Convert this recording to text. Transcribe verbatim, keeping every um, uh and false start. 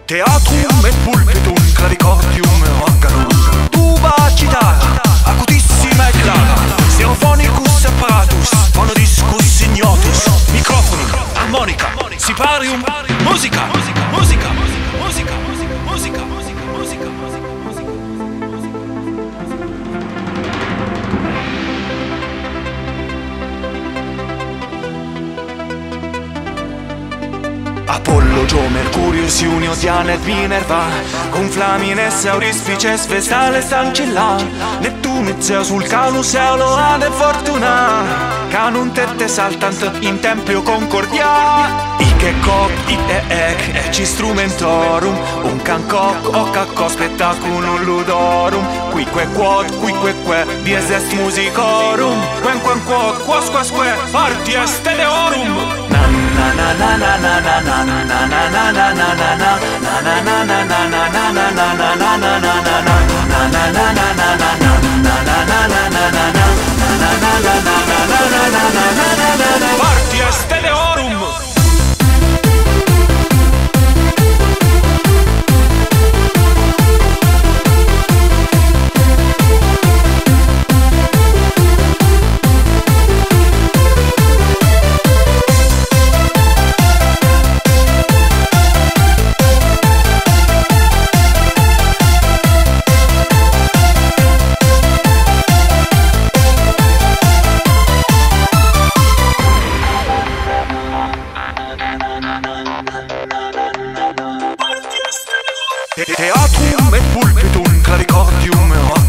Teatrum et pulpitum, clavicordium e organum, tuba, chitarra, acutissima e clara, stereophonicus apparatus, fonodiscus ignotus, microfonum, armonica, siparium, musica, musica, musica, musica, musica, musica, musica. Apollo, Gio, Mercurio, Siunio, Diana et Minerva, con Flamine, Sauris, Fices, Vestale, Sancilla, Neptune, Zeus, Vulcanus, Eoloade e Fortuna, Canun, Tette, Saltant, in Tempio Concordia, Iche, Coc, Ite, Ec, Ec, Instrumentorum, un Cancoc, Ocacco, Spettaculum, Ludorum, Quique, Quod, Quique, Que, Dies est Musicorum, Quen, Quen, Quod, Quos, Quas, Que, Arti est Teleorum. Na na na na na na na na na na na na na na na na na Parti est Teleorum. Teatrum et pulpitum, clavicordium e organum.